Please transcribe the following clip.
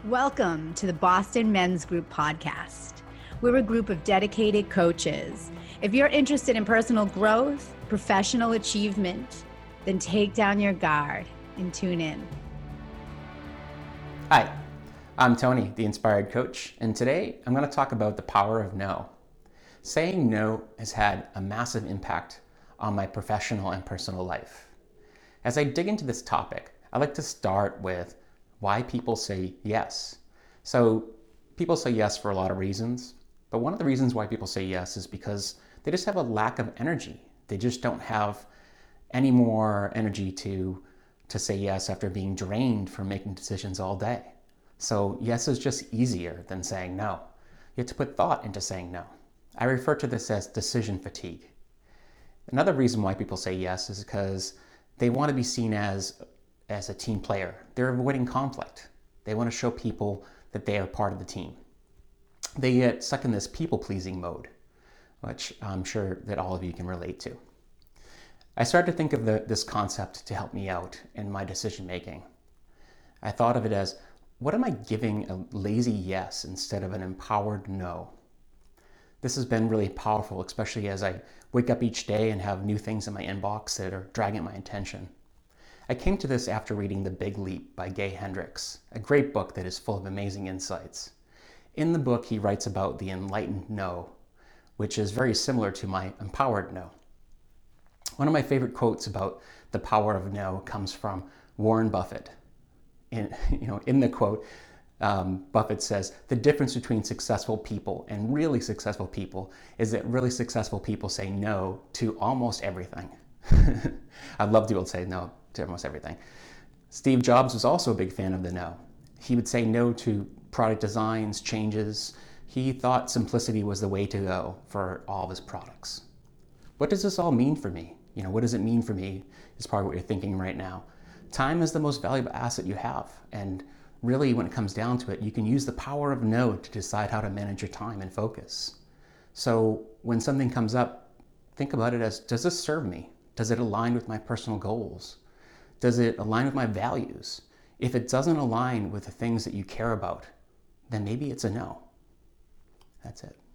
Welcome to the Boston Men's Group podcast. We're a group of dedicated coaches. If you're interested in personal growth, professional achievement, then take down your guard and tune in. Hi, I'm Tony, the Inspired Coach, and today I'm going to talk about the power of no. Saying no has had a massive impact on my professional and personal life. As I dig into this topic, I'd like to start with why people say yes. So people say yes for a lot of reasons, but one of the reasons why people say yes is because they just have a lack of energy. They just don't have any more energy to say yes after being drained from making decisions all day. So yes is just easier than saying no. You have to put thought into saying no. I refer to this as decision fatigue. Another reason why people say yes is because they want to be seen as a team player. They're avoiding conflict. They want to show people that they are part of the team. They get stuck in this people-pleasing mode, which I'm sure that all of you can relate to. I started to think of this concept to help me out in my decision making. I thought of it as, what am I giving a lazy yes instead of an empowered no? This has been really powerful, especially as I wake up each day and have new things in my inbox that are dragging my attention. I came to this after reading The Big Leap by Gay Hendricks, a great book that is full of amazing insights. In the book, he writes about the enlightened no, which is very similar to my empowered no. One of my favorite quotes about the power of no comes from Warren Buffett. In the quote, Buffett says, the difference between successful people and really successful people is that really successful people say no to almost everything. I'd love to be able to say no to almost everything. Steve Jobs was also a big fan of the no. He would say no to product designs, changes. He thought simplicity was the way to go for all of his products. What does this all mean for me? What does it mean for me is probably what you're thinking right now. Time is the most valuable asset you have. And really, when it comes down to it, you can use the power of no to decide how to manage your time and focus. So when something comes up, think about it as, does this serve me? Does it align with my personal goals? Does it align with my values? If it doesn't align with the things that you care about, then maybe it's a no. That's it.